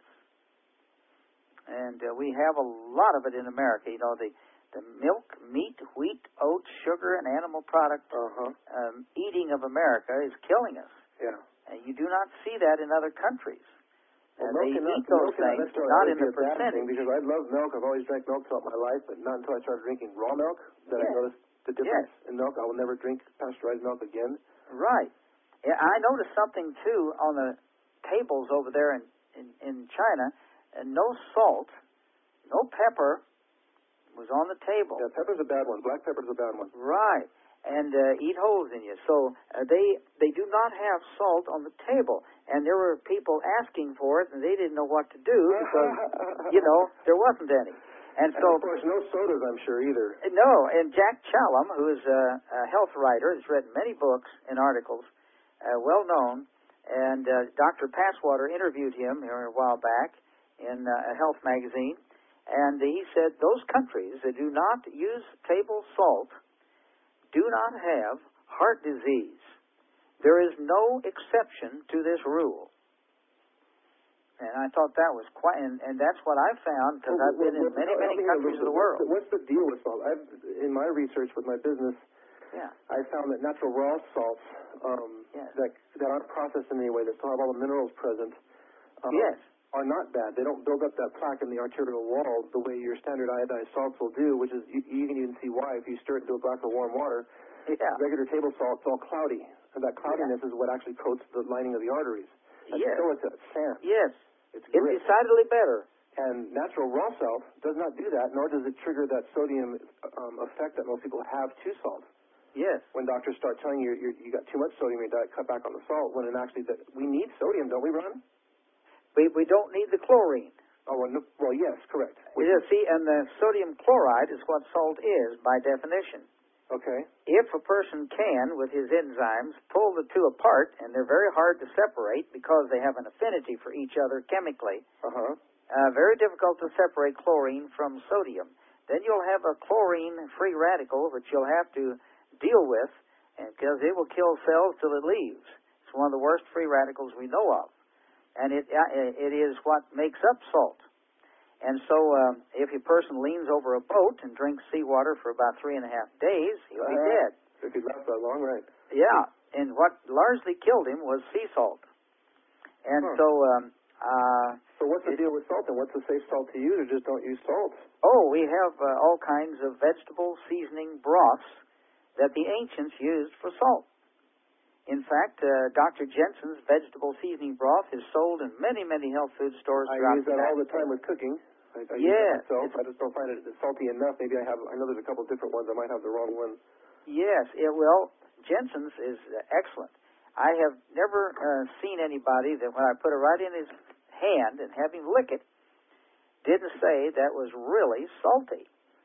And we have a lot of it in America. The milk, meat, wheat, oats, sugar, and animal product eating of America is killing us. Yeah. And you do not see that in other countries. Well, they eat those things, not in the percentage. Because I love milk. I've always drank milk throughout my life, but not until I started drinking raw milk that I noticed the difference in milk. I will never drink pasteurized milk again. Right. Yeah, I noticed something, too, on the tables over there in China, and no salt, no pepper was on the table. Yeah, pepper's a bad one. Black pepper's a bad one. Right. And eat holes in you. So they do not have salt on the table. And there were people asking for it, and they didn't know what to do because, there wasn't any. And so, of course, no sodas, I'm sure, either. No, and Jack Challam, who is a health writer, has written many books and articles, well known, and Dr. Passwater interviewed him here a while back in a health magazine, and he said those countries that do not use table salt do not have heart disease. There is no exception to this rule. And I thought that was quite, and that's what I found, because I've been in many countries of the world. What's the deal with salt? In my research with my business, I found that natural raw salts that aren't processed in any way, that still have all the minerals present, are not bad. They don't build up that plaque in the arterial wall the way your standard iodized salts will do, which is, you can even see why if you stir it into a glass of warm water. Regular table salt, it's all cloudy, and that cloudiness is what actually coats the lining of the arteries. That's silica, it's sand. Yes. It's decidedly better. And natural raw salt does not do that, nor does it trigger that sodium effect that most people have to salt. Yes. When doctors start telling you you got too much sodium in your diet, cut back on the salt, when actually we need sodium, don't we, Ron? We don't need the chlorine. Oh, well, yes, correct. See, and the sodium chloride is what salt is by definition. Okay. If a person can, with his enzymes, pull the two apart, and they're very hard to separate because they have an affinity for each other chemically, very difficult to separate chlorine from sodium. Then you'll have a chlorine-free radical that you'll have to deal with, because it will kill cells till it leaves. It's one of the worst free radicals we know of. And it is what makes up salt. And so if a person leans over a boat and drinks seawater for about 3.5 days, he'll be dead. If he lasts that long, right. Yeah. and what largely killed him was sea salt. And so what's the deal with salt, and what's the safe salt to use, or just don't use salt? Oh, we have all kinds of vegetable seasoning broths that the ancients used for salt. In fact, Dr. Jensen's vegetable seasoning broth is sold in many, many health food stores I throughout use that all the time with cooking. I use it myself. I just don't find it salty enough. Maybe I know there's a couple different ones. I might have the wrong one. Yes, well, Jensen's is excellent. I have never seen anybody that when I put it right in his hand and have him lick it, didn't say that was really salty.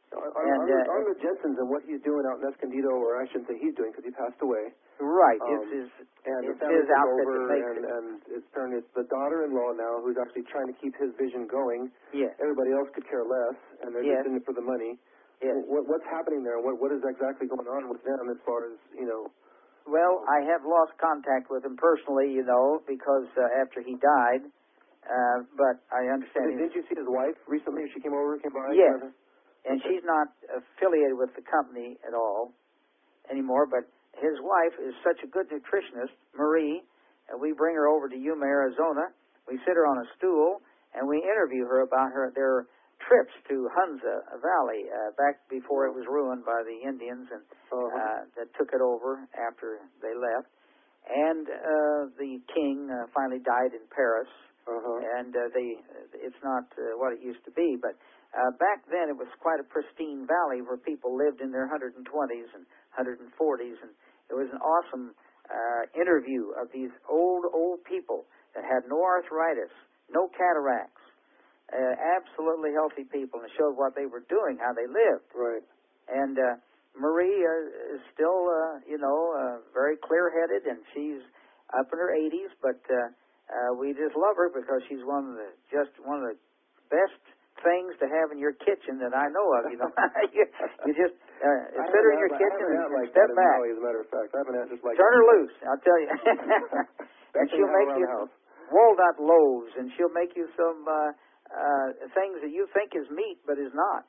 On the Jensen's and what he's doing out in Escondido, or I shouldn't say he's doing because he passed away. Right, it's his outfit that makes it. And it's the daughter-in-law now who's actually trying to keep his vision going. Yes. Everybody else could care less, and they're just in it for the money. Yes. What's happening there? What is exactly going on with them as far as, Well, I have lost contact with him personally, because after he died, but I understand. Didn't you see his wife recently? She came by? Yes. And she's not affiliated with the company at all anymore, but his wife is such a good nutritionist, Marie, and we bring her over to Yuma, Arizona. We sit her on a stool, and we interview her about their trips to Hunza Valley back before it was ruined by the Indians and that took it over after they left. And the king finally died in Paris, and it's not what it used to be, but back then it was quite a pristine valley where people lived in their 120s and 140s, and it was an awesome interview of these old people that had no arthritis, no cataracts, absolutely healthy people, and it showed what they were doing, how they lived. Right. And Marie is still, very clear-headed, and she's up in her 80s, but we just love her because she's one of the best things to have in your kitchen that I know of. You just sit her in your kitchen and step back. As a matter of fact, I have an aunt just like turn her loose, I'll tell you. And she'll make you walnut loaves, and she'll make you some things that you think is meat but is not.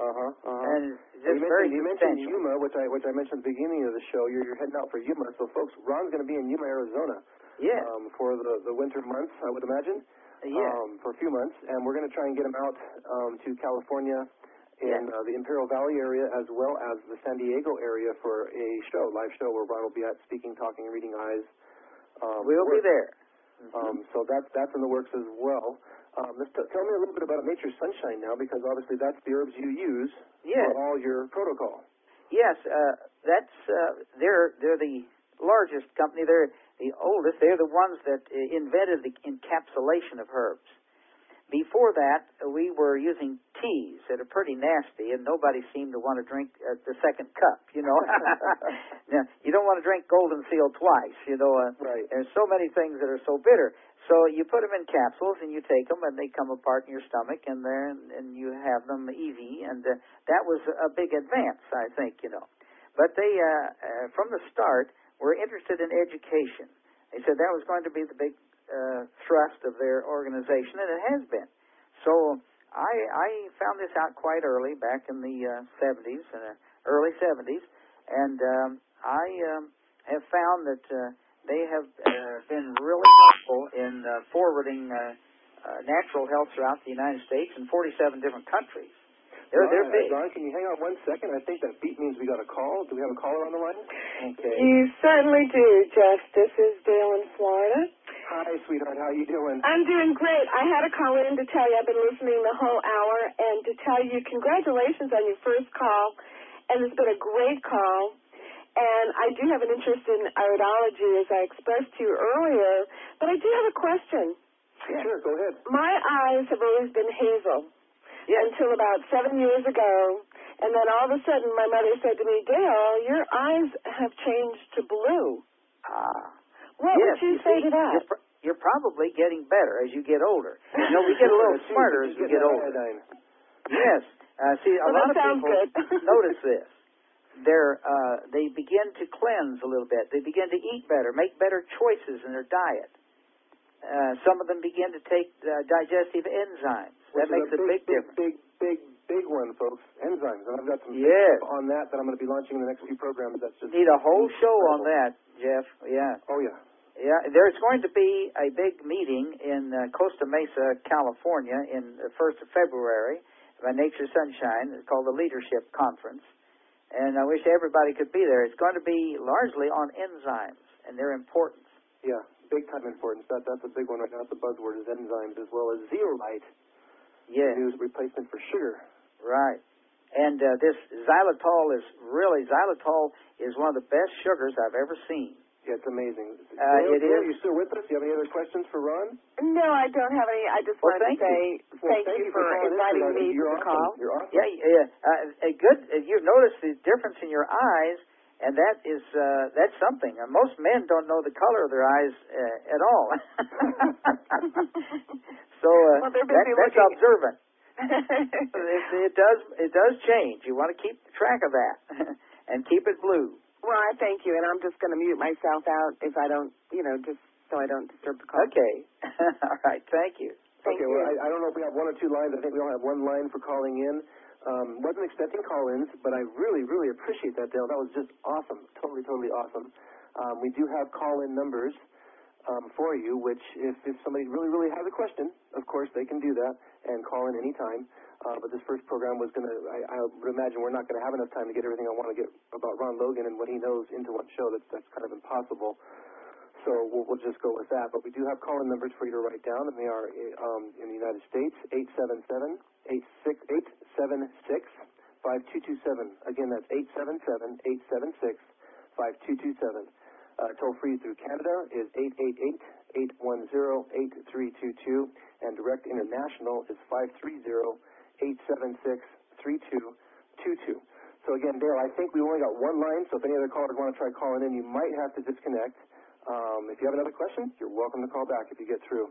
And it's just you mentioned Yuma, which I mentioned at the beginning of the show. You're heading out for Yuma, so folks, Ron's going to be in Yuma, Arizona. Yeah. For the winter months, I would imagine. For a few months, and we're going to try and get him out to California in the Imperial Valley area, as well as the San Diego area for a live show where Ron will be at speaking, talking, reading eyes. We'll be there. So that's in the works as well. Tell me a little bit about Nature's Sunshine now, because obviously that's the herbs you use for all your protocol. Yes, they're the largest company. They're the oldest. They're the ones that invented the encapsulation of herbs. Before that, we were using teas that are pretty nasty, and nobody seemed to want to drink the second cup, Now, you don't want to drink Golden Seal twice, Right. There's so many things that are so bitter. So you put them in capsules, and you take them, and they come apart in your stomach, and you have them easy, and that was a big advance, I think, But they, from the start, were interested in education. They said that was going to be the big thrust of their organization, and it has been. So I found this out quite early, back in the 70s, early 70s, and I have found that they have been really helpful in forwarding natural health throughout the United States in 47 different countries. They're big. Ron, can you hang on 1 second? I think that beat means we got a call. Do we have a caller on the line? Okay. You certainly do, Jeff. This is Dale in Florida. Hi, sweetheart. How you doing? I'm doing great. I had to call in to tell you I've been listening the whole hour, and to tell you congratulations on your first call, and it's been a great call. And I do have an interest in iridology, as I expressed to you earlier, but I do have a question. Yeah. Sure, go ahead. My eyes have always been hazel. Until about 7 years ago, and then all of a sudden my mother said to me, Dale, your eyes have changed to blue. What would you say to that? You're probably getting better as you get older. We get a little smarter as we get older. Yes. See, a lot of people notice this. They begin to cleanse a little bit. They begin to eat better, make better choices in their diet. some of them begin to take digestive enzymes. That makes a big difference. Big one, folks. Enzymes. And I've got some stuff on that I'm going to be launching in the next few programs. That's just need a whole show on that, Jeff. Yeah. Oh, yeah. Yeah, there's going to be a big meeting in Costa Mesa, California, in the 1st of February by Nature Sunshine. It's called the Leadership Conference, and I wish everybody could be there. It's going to be largely on enzymes and their importance. Yeah, big time importance. That's a big one right now. The buzzword is enzymes, as well as zeolite. Yeah, the replacement for sugar. Right. And this xylitol is one of the best sugars I've ever seen. Yeah, it's amazing. It is. Are you still with us? Do you have any other questions for Ron? No, I don't have any. I just wanted to say thank you for inviting me to the call. You're awesome. Yeah. Good. You've noticed the difference in your eyes, and that's something. Most men don't know the color of their eyes at all. So that's observant. It does change. You want to keep track of that and keep it blue. Well, I thank you, and I'm just going to mute myself out if I don't, just so I don't disturb the call. Okay. All right. Thank you. Thank you. Well, I don't know if we have one or two lines. I think we only have one line for calling in. Wasn't expecting call-ins, but I really, really appreciate that, Dale. That was just awesome. Totally, totally awesome. We do have call-in numbers for you, which if somebody really, really has a question, of course, they can do that and call in any time. But this first program was going to, I would imagine we're not going to have enough time to get everything I want to get about Ron Logan and what he knows into one show. That's kind of impossible. So we'll just go with that. But we do have call-in numbers for you to write down, and they are in the United States, 877-876-5227. Again, that's 877-876-5227. Toll-free through Canada is 888-810-8322, and direct international is 530-876-3222. So again, Dale, I think we only got one line, so if any other callers want to try calling in, you might have to disconnect. If you have another question, you're welcome to call back if you get through.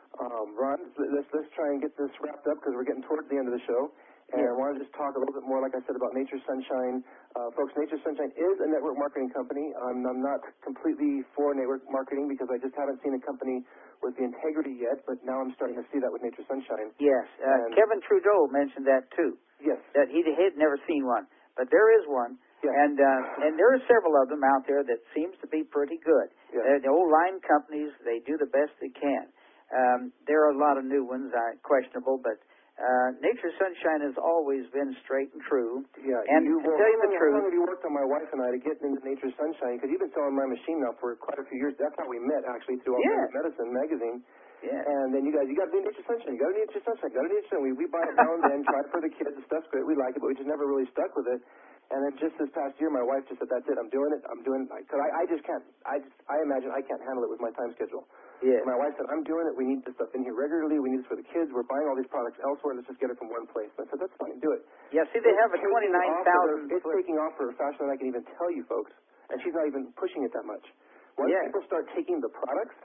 Ron, let's try and get this wrapped up because we're getting towards the end of the show. And I want to just talk a little bit more, like I said, about Nature Sunshine. Folks, Nature Sunshine is a network marketing company. I'm not completely for network marketing because I just haven't seen a company with the integrity yet, but now I'm starting to see that with Nature Sunshine. Yes. Kevin Trudeau mentioned that, too. Yes. That he had never seen one. But there is one. Yes. And there are several of them out there that seems to be pretty good. Yes. The old line companies, they do the best they can. There are a lot of new ones, questionable, but Nature Sunshine has always been straight and true. Yeah, and to tell you the truth, how long have you worked on my wife and I to get into Nature Sunshine? Because you've been selling my machine now for quite a few years. That's how we met, actually, through Alternative Medicine magazine. Yeah. And then you guys, you got to do Nature Sunshine. You got to do Nature Sunshine. You got to do Nature Sunshine. We buy it now and then, try it for the kids. The stuff's great. We like it, but we just never really stuck with it. And then just this past year, my wife just said, "That's it. I'm doing it. Because I just can't. I imagine I can't handle it with my time schedule." Yeah. And my wife said, "I'm doing it. We need this stuff in here regularly. We need this for the kids. We're buying all these products elsewhere. Let's just get it from one place." And I said, "That's fine. Do it." Yeah. See, they have a 29,000. It's taking off for her faster than I can even tell you, folks. And she's not even pushing it that much. Once people start taking the products,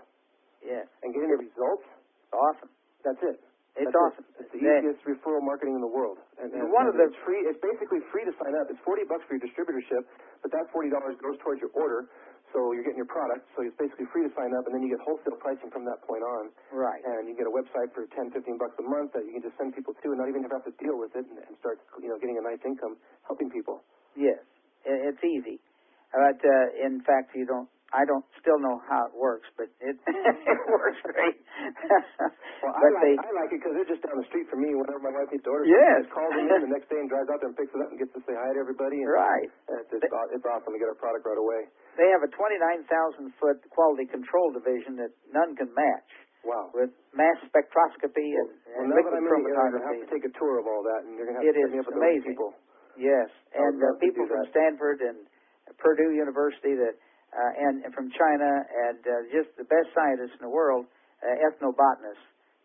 and getting the results, awesome. That's it. It's awesome. It's the easiest referral marketing in the world. And it's free. It's basically free to sign up. It's $40 for your distributorship, but that $40 goes towards your order, so you're getting your product. So it's basically free to sign up, and then you get wholesale pricing from that point on. Right. And you get a website for $10, $15 a month that you can just send people to, and not even have to deal with it, and start getting a nice income helping people. Yes, it's easy. But in fact, I don't still know how it works, but it works great. Well, I like it because they're just down the street from me. Whenever my wife needs to order something, yes. she calls them in the next day and drives out there and picks it up and gets to say hi to everybody. And right. It's awesome to get our product right away. They have a 29,000-foot quality control division that none can match. Wow. With mass spectroscopy and liquid chromatography. You're going to have to take a tour of all that, and you're going to have to set me up with those people. Yes, and people from Stanford and Purdue University and from China, and just the best scientists in the world, ethnobotanists,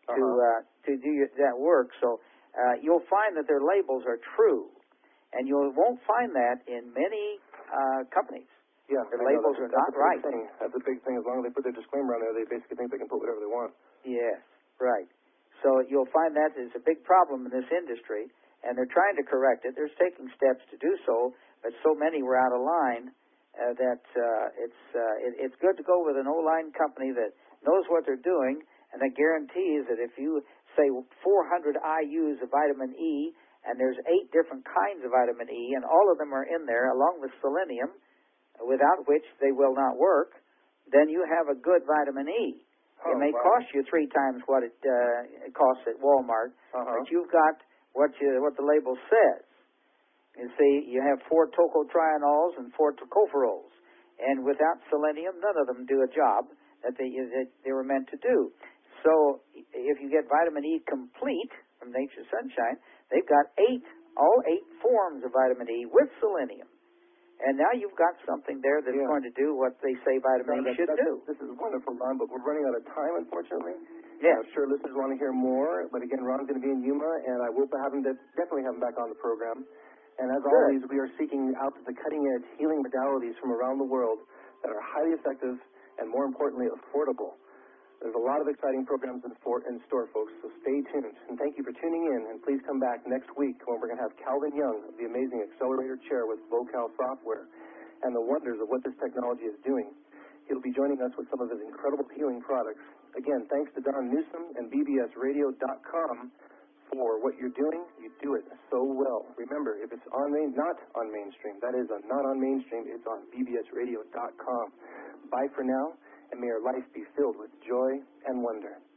to do that work. So you'll find that their labels are true, and you won't find that in many companies. Yeah, their labels are not right. That's a big thing. As long as they put their disclaimer on there, they basically think they can put whatever they want. Yes, right. So you'll find that is a big problem in this industry, and they're trying to correct it. They're taking steps to do so, but so many were out of line. That it's good to go with an O-line company that knows what they're doing, and that guarantees that if you say 400 IUs of vitamin E, and there's 8 different kinds of vitamin E, and all of them are in there along with selenium, without which they will not work, then you have a good vitamin E. It may cost you 3 times what it costs at Walmart, but you've got what the label says. You see, you have 4 tocotrienols and 4 tocopherols, and without selenium, none of them do a job that they were meant to do. So if you get vitamin E complete from Nature's Sunshine, they've got all 8 forms of vitamin E with selenium. And now you've got something there that's going to do what they say vitamin E should do. This is wonderful, Ron, but we're running out of time, unfortunately. Yeah. I'm sure listeners want to hear more, but again, Ron's going to be in Yuma, and I will definitely have him back on the program. And as always, we are seeking out the cutting-edge healing modalities from around the world that are highly effective and, more importantly, affordable. There's a lot of exciting programs in store, folks, so stay tuned. And thank you for tuning in, and please come back next week when we're going to have Calvin Young of the amazing Accelerator Chair with Vocal Software and the wonders of what this technology is doing. He'll be joining us with some of his incredible healing products. Again, thanks to Don Newsom and bbsradio.com for what you're doing. You do it so well. Remember, if it's not on mainstream, that is not on mainstream, it's on bbsradio.com. Bye for now, and may your life be filled with joy and wonder.